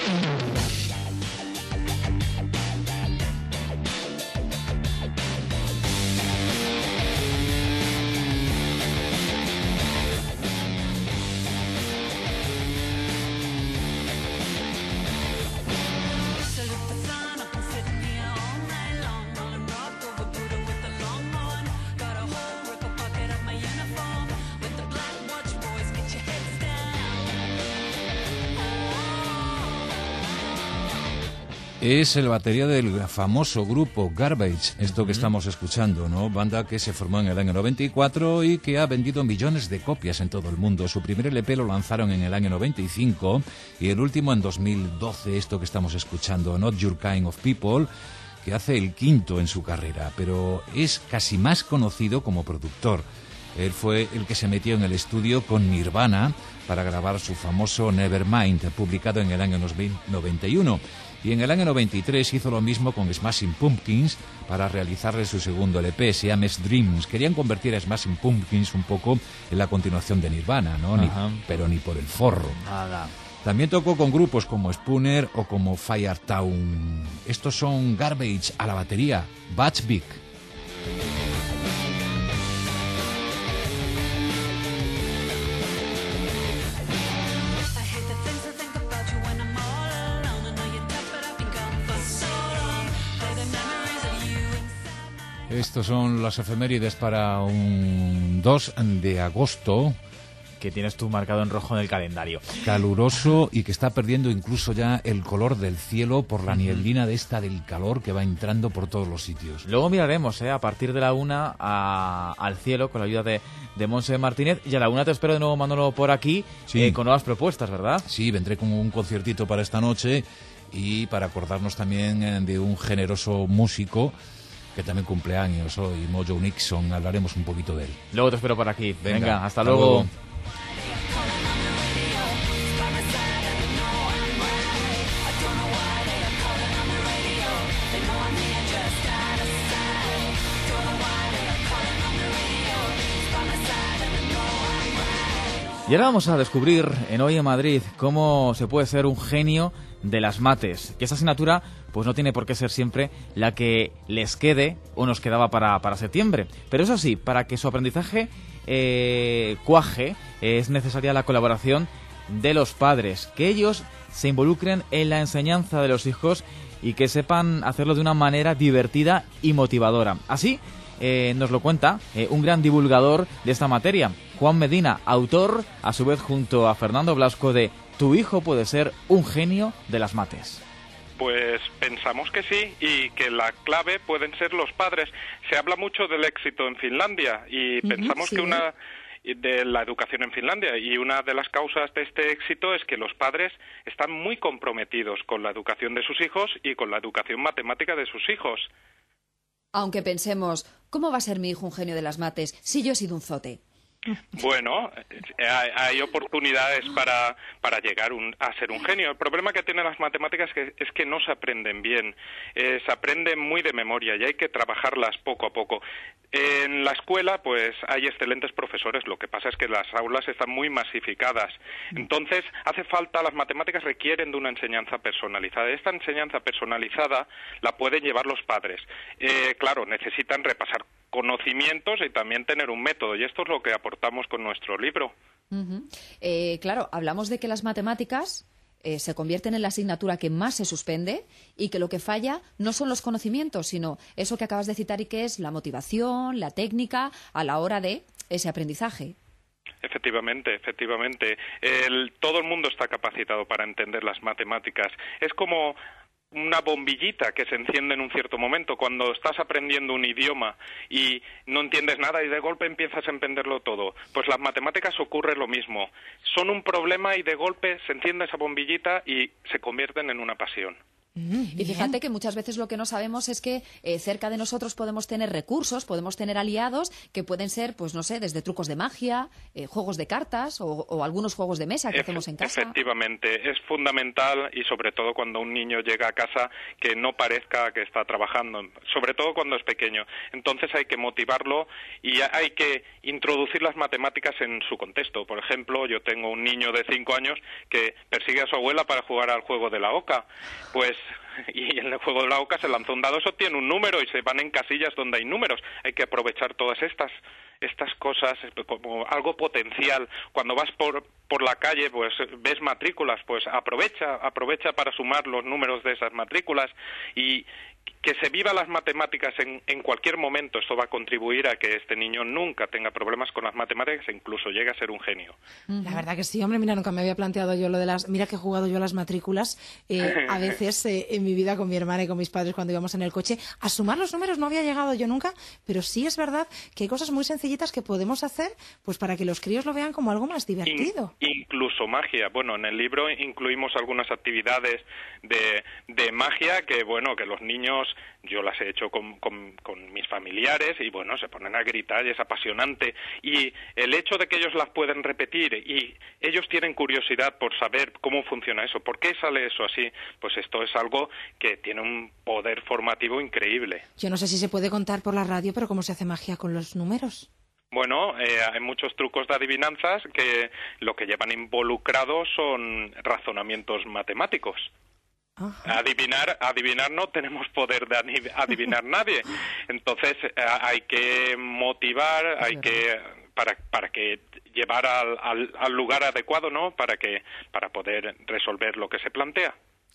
Es el batería del famoso grupo Garbage, esto que estamos escuchando, ¿no? Banda que se formó en el año noventa y cuatro y que ha vendido millones de copias en todo el mundo. Su primer L P lo lanzaron en el año noventa y cinco y el último en dos mil doce, esto que estamos escuchando, Not Your Kind of People, que hace el quinto en su carrera, pero es casi más conocido como productor. Él fue el que se metió en el estudio con Nirvana para grabar su famoso Nevermind, publicado en el año noventa y uno. Y en el año noventa y tres hizo lo mismo con Smashing Pumpkins para realizarle su segundo L P, se llama Dreams. Querían convertir a Smashing Pumpkins un poco en la continuación de Nirvana, ¿no? Ni, pero ni por el forro. Nada. También tocó con grupos como Spooner o como Firetown. Estos son Garbage a la batería, Butch Vig. Estos son las efemérides para un dos de agosto. Que tienes tú marcado en rojo en el calendario. Caluroso y que está perdiendo incluso ya el color del cielo por la nieblina de esta del calor que va entrando por todos los sitios. Luego miraremos, ¿eh? A partir de la una a, al cielo con la ayuda de, de Monse Martínez. Y a la una te espero de nuevo, Manolo, por aquí, Sí. eh, con nuevas propuestas, ¿verdad? Sí, vendré con un conciertito para esta noche y para acordarnos también eh, de un generoso músico que también cumpleaños hoy, Mojo Nixon. Hablaremos un poquito de él. Luego te espero por aquí. Venga, Venga, hasta, hasta luego. luego. Y ahora vamos a descubrir en Hoy en Madrid cómo se puede ser un genio de las mates. Que esa asignatura pues no tiene por qué ser siempre la que les quede o nos quedaba para, para septiembre. Pero eso sí, para que su aprendizaje eh, cuaje, eh, es necesaria la colaboración de los padres, que ellos se involucren en la enseñanza de los hijos y que sepan hacerlo de una manera divertida y motivadora. Así eh, nos lo cuenta eh, un gran divulgador de esta materia, Juan Medina, autor, a su vez junto a Fernando Blasco, de Tu hijo puede ser un genio de las mates. Pues pensamos que sí, y que la clave pueden ser los padres. Se habla mucho del éxito en Finlandia y uh-huh, pensamos sí. que una de la educación en Finlandia, y una de las causas de este éxito es que los padres están muy comprometidos con la educación de sus hijos y con la educación matemática de sus hijos. Aunque pensemos, ¿cómo va a ser mi hijo un genio de las mates si yo he sido un zote? Bueno, hay, hay oportunidades para, para llegar un, a ser un genio. El problema que tienen las matemáticas es que, es que no se aprenden bien, eh, se aprenden muy de memoria y hay que trabajarlas poco a poco. En la escuela, pues, hay excelentes profesores, lo que pasa es que las aulas están muy masificadas. Entonces, hace falta, las matemáticas requieren de una enseñanza personalizada. Esta enseñanza personalizada la pueden llevar los padres. Eh, claro, necesitan repasar conocimientos y también tener un método, y esto es lo que aportamos con nuestro libro. Uh-huh. Eh, claro, hablamos de que las matemáticas eh, se convierten en la asignatura que más se suspende y que lo que falla no son los conocimientos, sino eso que acabas de citar y que es la motivación, la técnica a la hora de ese aprendizaje. Efectivamente, efectivamente. El, todo el mundo está capacitado para entender las matemáticas. Es como una bombillita que se enciende en un cierto momento. Cuando estás aprendiendo un idioma y no entiendes nada y de golpe empiezas a entenderlo todo, pues las matemáticas ocurre lo mismo. Son un problema y de golpe se enciende esa bombillita y se convierten en una pasión. Mm, y fíjate que muchas veces lo que no sabemos es que eh, cerca de nosotros podemos tener recursos, podemos tener aliados que pueden ser, pues no sé, desde trucos de magia, eh, juegos de cartas o, o algunos juegos de mesa que Efe- hacemos en casa. Efectivamente, es fundamental, y sobre todo cuando un niño llega a casa, que no parezca que está trabajando, sobre todo cuando es pequeño. Entonces hay que motivarlo y hay que introducir las matemáticas en su contexto. Por ejemplo, yo tengo un niño de cinco años que persigue a su abuela para jugar al juego de la oca. Pues y en el juego de la oca se lanza un dado, eso tiene un número y se van en casillas donde hay números. Hay que aprovechar todas estas estas cosas como algo potencial. Cuando vas por por la calle, pues ves matrículas, pues aprovecha aprovecha para sumar los números de esas matrículas y que se viva las matemáticas en, en cualquier momento. Esto va a contribuir a que este niño nunca tenga problemas con las matemáticas e incluso llegue a ser un genio. La verdad que sí, hombre, mira, nunca me había planteado yo lo de las... Mira que he jugado yo a las matrículas, eh, a veces eh, en mi vida con mi hermana y con mis padres cuando íbamos en el coche. A sumar los números no había llegado yo nunca, pero sí es verdad que hay cosas muy sencillitas que podemos hacer pues para que los críos lo vean como algo más divertido. In, incluso magia. Bueno, en el libro incluimos algunas actividades de, de magia que, bueno, que los niños... Yo las he hecho con, con, con mis familiares y, bueno, se ponen a gritar y es apasionante. Y el hecho de que ellos las pueden repetir y ellos tienen curiosidad por saber cómo funciona eso, por qué sale eso así, pues esto es algo que tiene un poder formativo increíble. Yo no sé si se puede contar por la radio, pero ¿cómo se hace magia con los números? Bueno, eh, hay muchos trucos de adivinanzas que lo que llevan involucrados son razonamientos matemáticos. Ajá. Adivinar, adivinar no tenemos poder de adivinar nadie. Entonces eh, hay que motivar, hay que para para que llevar al, al, al lugar adecuado, ¿no? Para que para poder resolver lo que se plantea.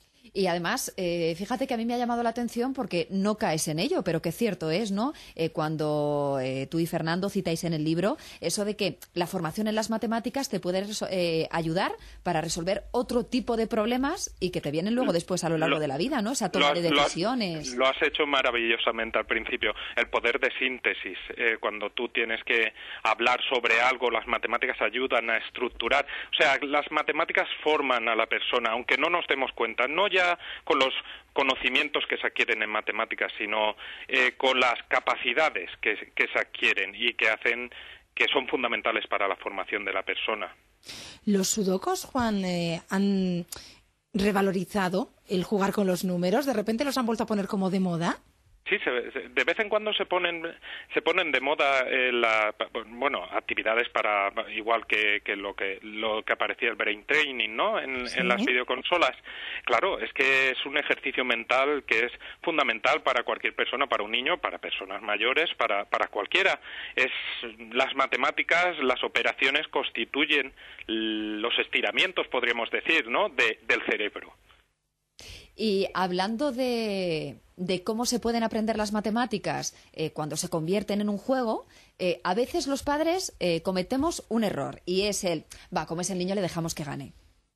Y además, eh, fíjate que a mí me ha llamado la atención porque no caes en ello, pero que cierto es, ¿no? Eh, cuando eh, tú y Fernando citáis en el libro eso de que la formación en las matemáticas te puede eh, ayudar para resolver otro tipo de problemas y que te vienen luego después a lo largo lo, de la vida, ¿no? Esa toma lo, de decisiones. Lo has, lo has hecho maravillosamente al principio. El poder de síntesis, eh, cuando tú tienes que hablar sobre algo, las matemáticas ayudan a estructurar. O sea, las matemáticas forman a la persona, aunque no nos demos cuenta, no ya con los conocimientos que se adquieren en matemáticas, sino eh, con las capacidades que, que se adquieren y que hacen que son fundamentales para la formación de la persona. ¿Los sudokus, Juan, eh, han revalorizado el jugar con los números? ¿De repente los han vuelto a poner como de moda? Sí, se, se, de vez en cuando se ponen se ponen de moda eh, la, bueno, actividades para igual que, que lo que lo que aparecía el brain training, ¿no? En, ¿Sí? en las videoconsolas. Claro, es que es un ejercicio mental que es fundamental para cualquier persona, para un niño, para personas mayores, para para cualquiera. Es las matemáticas, las operaciones constituyen los estiramientos, podríamos decir, ¿no? De, del cerebro. Y hablando de, de cómo se pueden aprender las matemáticas eh, cuando se convierten en un juego, eh, a veces los padres eh, cometemos un error y es el, va, como es el niño le dejamos que gane.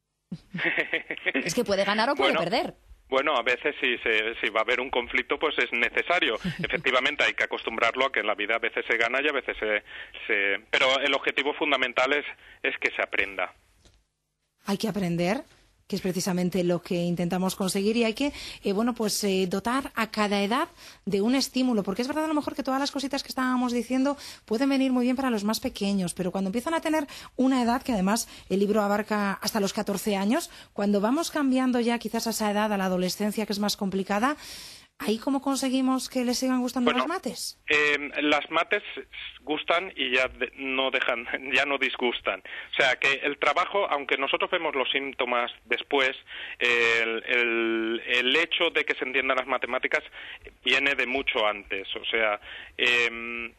Es que puede ganar o puede bueno. perder. Bueno, a veces si, se, si va a haber un conflicto, pues es necesario. Efectivamente, hay que acostumbrarlo a que en la vida a veces se gana y a veces se... se... Pero el objetivo fundamental es, es que se aprenda. Hay que aprender, que es precisamente lo que intentamos conseguir, y hay que, eh, bueno, pues eh, dotar a cada edad de un estímulo, porque es verdad a lo mejor que todas las cositas que estábamos diciendo pueden venir muy bien para los más pequeños, pero cuando empiezan a tener una edad, que además el libro abarca hasta los catorce años, cuando vamos cambiando ya quizás a esa edad, a la adolescencia, que es más complicada, ¿ahí cómo conseguimos que les sigan gustando Bueno, las mates? Eh, las mates gustan y ya de, no dejan, ya no disgustan. O sea que el trabajo, aunque nosotros vemos los síntomas después, eh, el, el, el hecho de que se entiendan las matemáticas viene de mucho antes. O sea, eh,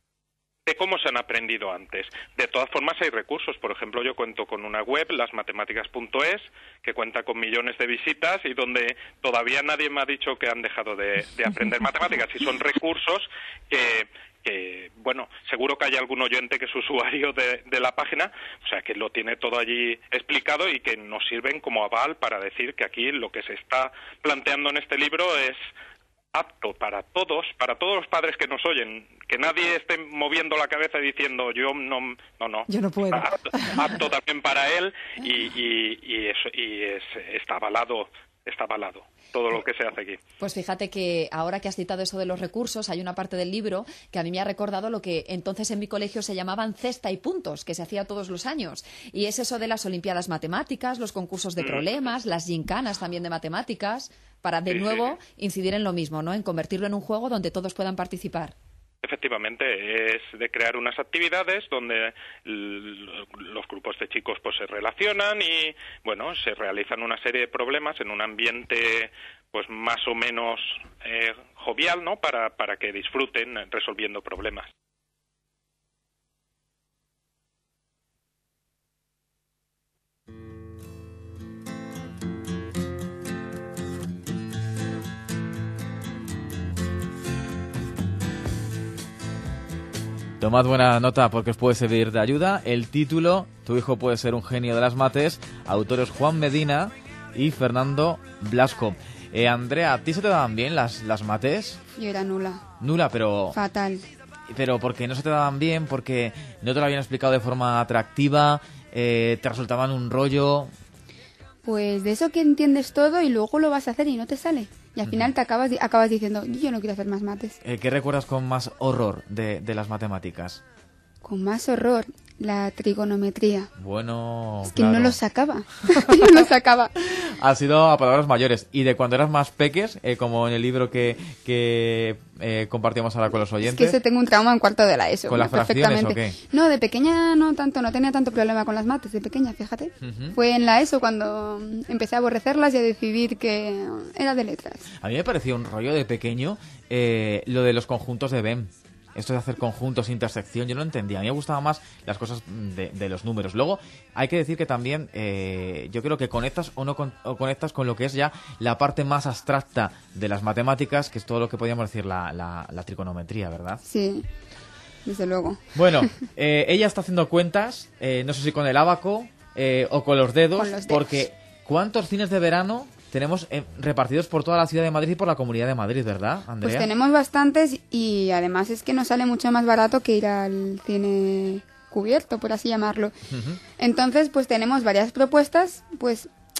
de cómo se han aprendido antes. De todas formas hay recursos. Por ejemplo, yo cuento con una web, lasmatemáticas punto es, que cuenta con millones de visitas y donde todavía nadie me ha dicho que han dejado de, de aprender matemáticas. Y son recursos que, que, bueno, seguro que hay algún oyente que es usuario de, de la página, o sea, que lo tiene todo allí explicado y que nos sirven como aval para decir que aquí lo que se está planteando en este libro es apto para todos, para todos los padres que nos oyen, que nadie esté moviendo la cabeza y diciendo yo no, no, no, yo no puedo. Apto, apto también para él y, y, y, eso, y es, está avalado, está avalado todo lo que se hace aquí. Pues fíjate que ahora que has citado eso de los recursos, hay una parte del libro que a mí me ha recordado lo que entonces en mi colegio se llamaban cesta y puntos, que se hacía todos los años. Y es eso de las olimpiadas matemáticas, los concursos de Mm. problemas, las gincanas también de matemáticas, para de Sí, sí, nuevo incidir en lo mismo, ¿no? En convertirlo en un juego donde todos puedan participar. Efectivamente, es de crear unas actividades donde l- los grupos de chicos pues se relacionan y, bueno, se realizan una serie de problemas en un ambiente pues más o menos eh, jovial, ¿no? Para, para que disfruten resolviendo problemas. Tomad buena nota porque os puede servir de ayuda. El título, Tu hijo puede ser un genio de las mates, autores Juan Medina y Fernando Blasco. Eh, Andrea, ¿a ti se te daban bien las, las mates? Yo era nula. Nula, pero... Fatal. Pero porque no se te daban bien, porque no te lo habían explicado de forma atractiva, eh, te resultaban un rollo... Pues de eso que entiendes todo y luego lo vas a hacer y no te sale. Y al final te acabas, di- acabas diciendo, yo no quiero hacer más mates. Eh, ¿Qué recuerdas con más horror de, de las matemáticas? Con más horror, la trigonometría. Bueno, Es que claro. no lo sacaba. no lo sacaba. Ha sido a palabras mayores. Y de cuando eras más peques, eh, como en el libro que, que eh, compartíamos ahora con los Es oyentes. que ese tengo un trauma en cuarto de la ESO. ¿Con las fracciones o qué? No, de pequeña no tanto, no tenía tanto problema con las mates, de pequeña, fíjate. Ujú. Fue en la ESO cuando empecé a aborrecerlas y a decidir que era de letras. A mí me parecía un rollo de pequeño eh, lo de los conjuntos de Venn. Esto de hacer conjuntos, intersección, yo no entendía. A mí me gustaban más las cosas de, de los números. Luego, hay que decir que también eh, yo creo que conectas o no con, o conectas con lo que es ya la parte más abstracta de las matemáticas, que es todo lo que podríamos decir la, la, la trigonometría, ¿verdad? Sí, desde luego. Bueno, eh, ella está haciendo cuentas, eh, no sé si con el ábaco eh, o con los dedos, Con los dedos. porque ¿cuántos cines de verano tenemos eh, repartidos por toda la ciudad de Madrid y por la Comunidad de Madrid, verdad, Andrea? Pues tenemos bastantes y además es que nos sale mucho más barato que ir al cine cubierto, por así llamarlo. Ujú. Entonces, pues tenemos varias propuestas, pues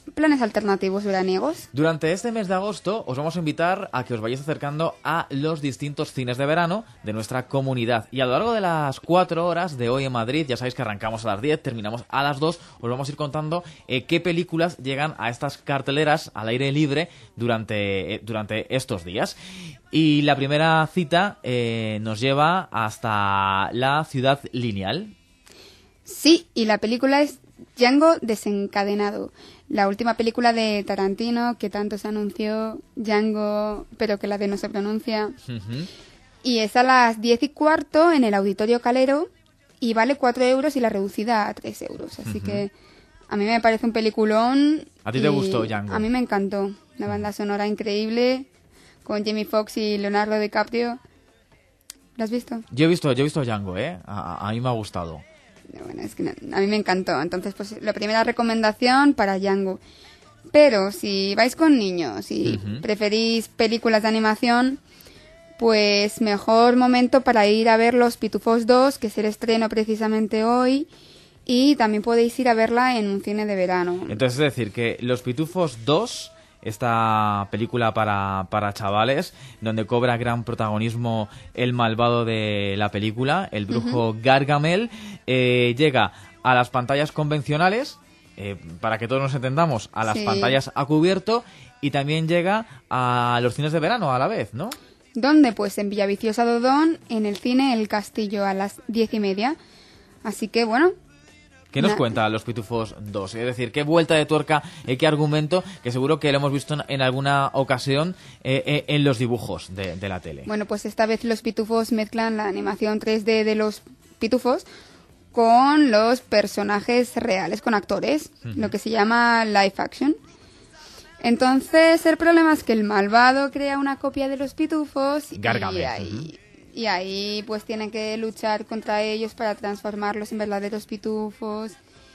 planes alternativos veraniegos. Durante este mes de agosto os vamos a invitar a que os vayáis acercando a los distintos cines de verano de nuestra comunidad. Y a lo largo de las cuatro horas de Hoy en Madrid, ya sabéis que arrancamos a las diez, terminamos a las dos, os vamos a ir contando eh, qué películas llegan a estas carteleras al aire libre durante, eh, durante estos días. Y la primera cita eh, nos lleva hasta la Ciudad Lineal. Sí, y la película es Django desencadenado, la última película de Tarantino que tanto se anunció, Django, pero que la D no se pronuncia. Uh-huh. Y es a las diez y cuarto en el Auditorio Calero y vale cuatro euros y la reducida a tres euros. Así Uh-huh. que a mí me parece un peliculón. ¿A ti te y gustó Django? A mí me encantó. Una banda sonora increíble con Jamie Foxx y Leonardo DiCaprio. ¿Lo has visto? Yo he visto, yo he visto Django, ¿eh? A, a mí me ha gustado. Bueno, es que no- a mí me encantó. Entonces, pues la primera recomendación para Django. Pero si vais con niños y Ujú. preferís películas de animación, pues mejor momento para ir a ver Los Pitufos dos, que es el estreno precisamente hoy. Y también podéis ir a verla en un cine de verano. Entonces, es decir, que Los Pitufos dos, esta película para, para chavales, donde cobra gran protagonismo el malvado de la película, el brujo Ujú. Gargamel, eh, llega a las pantallas convencionales, eh, para que todos nos entendamos, a las Sí. pantallas a cubierto, y también llega a los cines de verano a la vez, ¿no? ¿Dónde? Pues en Villaviciosa de Odón, en el cine El Castillo, a las diez y media. Así que, bueno, ¿Qué nos Na- cuenta Los Pitufos dos? Es decir, ¿qué vuelta de tuerca, eh, qué argumento, que seguro que lo hemos visto en, en alguna ocasión eh, eh, en los dibujos de, de la tele? bueno, pues esta vez los pitufos mezclan la animación tres D de los pitufos con los personajes reales, con actores, Ujú. lo que se llama live action. Entonces, el problema es que el malvado crea una copia de los pitufos y Gargamel. ahí, y ahí pues tienen que luchar contra ellos para transformarlos en verdaderos pitufos.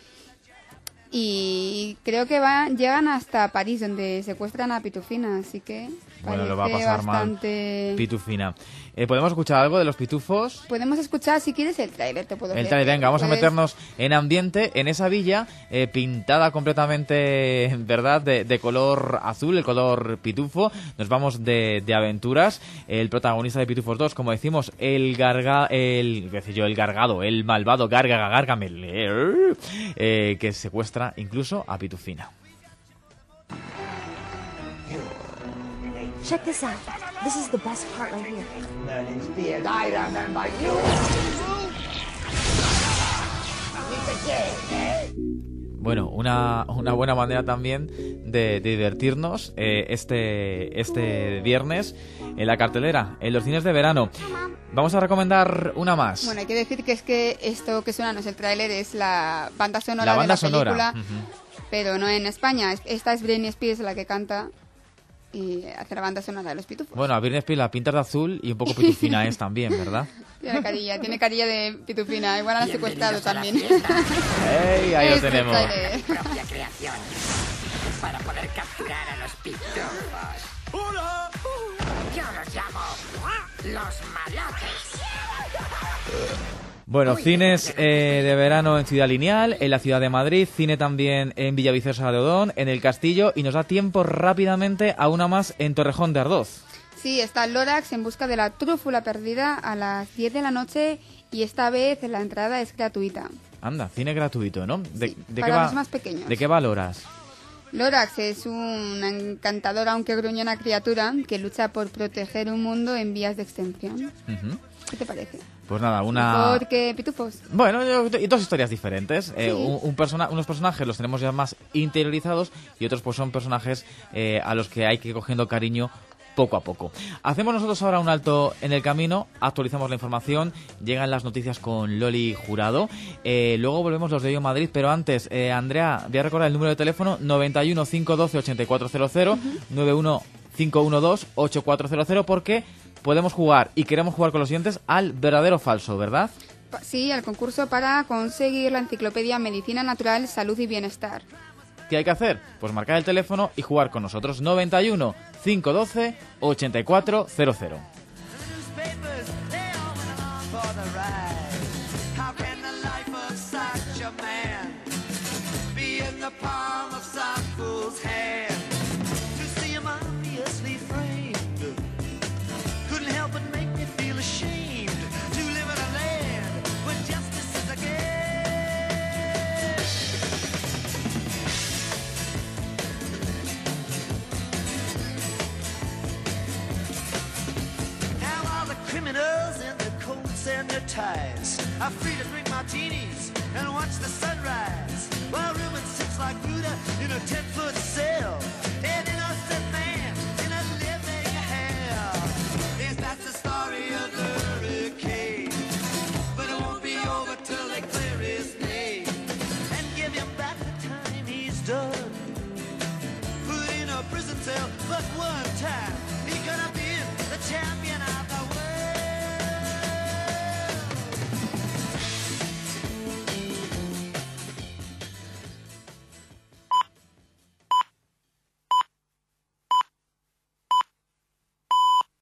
Y creo que van, llegan hasta París, donde secuestran a Pitufina, así que Bueno, lo va a parece pasar bastante... mal Pitufina. Eh, ¿Podemos escuchar algo de Los Pitufos? Podemos escuchar, si quieres, el tráiler, te puedo El leer. trailer, venga, vamos a Puedes- meternos en ambiente, en esa villa eh, pintada completamente, ¿verdad?, de, de color azul, el color pitufo. Nos vamos de, de aventuras. El protagonista de Pitufos dos, como decimos, el garga, el, qué sé yo, el gargado, el malvado Gargaga Gargamel, eh, eh, que secuestra incluso a Pitufina. Check this out. This is the best part right here. Merlin's beard, I remember you. Bueno, una, una buena manera también de, de divertirnos eh, este, este viernes en la cartelera, en los cines de verano. Vamos a recomendar una más. Bueno, hay que decir que es que esto que suena no es el tráiler, es la banda sonora La banda de la sonora. película, Ujú. pero no en España. Esta es Britney Spears la que canta y hace la banda sonora de los pitufos. Bueno, a Britney Spears la pintas de azul y un poco pitufina es también, ¿verdad? Tiene carilla, tiene carilla de pitufina. Igual la han secuestrado también. ¡Ey! Ahí lo Este tenemos. tráiler. Propia creación para poder capturar a los pitufos. ¡Hola! Yo los llamo los malotes. Bueno, cines eh, de verano en Ciudad Lineal, en la ciudad de Madrid, cine también en Villaviciosa de Odón, en El Castillo, y nos da tiempo rápidamente a una más en Torrejón de Ardoz. Sí, está Lorax en busca de la trúfula perdida a las diez de la noche y esta vez la entrada es gratuita. Anda, cine gratuito, ¿no? ¿De, de para qué va, los más pequeños. ¿De qué valoras? Lorax es una encantadora aunque gruñona criatura que lucha por proteger un mundo en vías de extinción. Ujú. ¿Qué te parece? Pues nada, una... Mejor que Pitufos. Bueno, yo- y dos historias diferentes. Eh, Sí. un, un persona, unos personajes los tenemos ya más interiorizados y otros pues son personajes eh, a los que hay que ir cogiendo cariño poco a poco. Hacemos nosotros ahora un alto en el camino, actualizamos la información, llegan las noticias con Loli Jurado, eh, luego volvemos los de Yo Madrid, pero antes, eh, Andrea, voy a recordar el número de teléfono noventa y uno, cinco uno dos, ochenta y cuatro cero cero, noventa y uno, cinco uno dos, ochenta y cuatro cero cero, porque podemos jugar y queremos jugar con los siguientes al verdadero o falso, ¿verdad? Pa- Sí, al concurso para conseguir la enciclopedia Medicina Natural, Salud y Bienestar. ¿Qué hay que hacer? Pues marcar el teléfono y jugar con nosotros. noventa y uno, cinco uno dos, ochenta y cuatro cero cero. For the ride. How can the life of such a man be in the palm of some fool? ashamed to live in a land where justice is a game. Now all the criminals in their coats and their ties are free to drink martinis and watch the sunrise, while Reuben sits like Buddha in a ten-foot cell. And